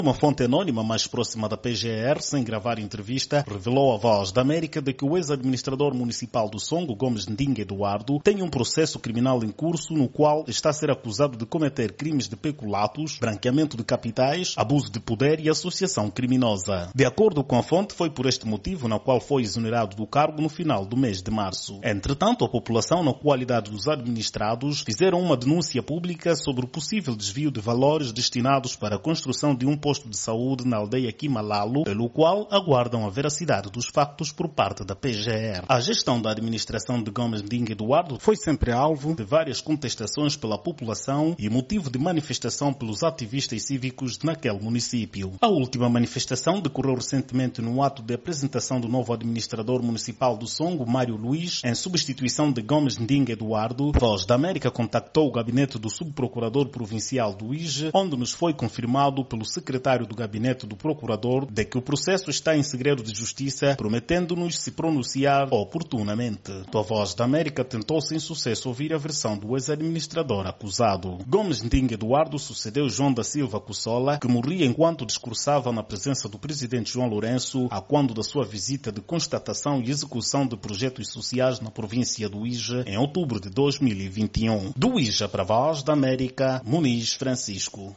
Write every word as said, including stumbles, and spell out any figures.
Uma fonte anônima mais próxima da P G R, sem gravar entrevista, revelou à Voz da América de que o ex-administrador municipal do Songo, Gomes Ndinga Eduardo, tem um processo criminal em curso no qual está a ser acusado de cometer crimes de peculatos, branqueamento de capitais, abuso de poder e associação criminosa. De acordo com a fonte, foi por este motivo na qual foi exonerado do cargo no final do mês de março. Entretanto, a população, na qualidade dos administrados, fizeram uma denúncia pública sobre o possível desvio de valores destinados para a construção de um posto de saúde na aldeia Quimalalo, pelo qual aguardam a veracidade dos factos por parte da P G R. A gestão da administração de Gomes Ndinga Eduardo foi sempre alvo de várias contestações pela população e motivo de manifestação pelos ativistas cívicos naquele município. A última manifestação decorreu recentemente no ato de apresentação do novo administrador municipal do Songo, Mário Luiz, em substituição de Gomes Ndinga Eduardo. Voz da América contactou o gabinete do subprocurador provincial do I J E, onde nos foi confirmado pelo secretário do gabinete do procurador de que o processo está em segredo de justiça, prometendo-nos se pronunciar oportunamente. A Voz da América tentou sem sucesso ouvir a versão do ex-administrador acusado. Gomes Ndinga Eduardo sucedeu João da Silva Cussola, que morria enquanto discursava na presença do presidente João Lourenço, a quando da sua visita de constatação e execução de projetos sociais na província do I J E em outubro de dois mil e vinte e um. Do I J E para a Voz da América, Muniz Francisco.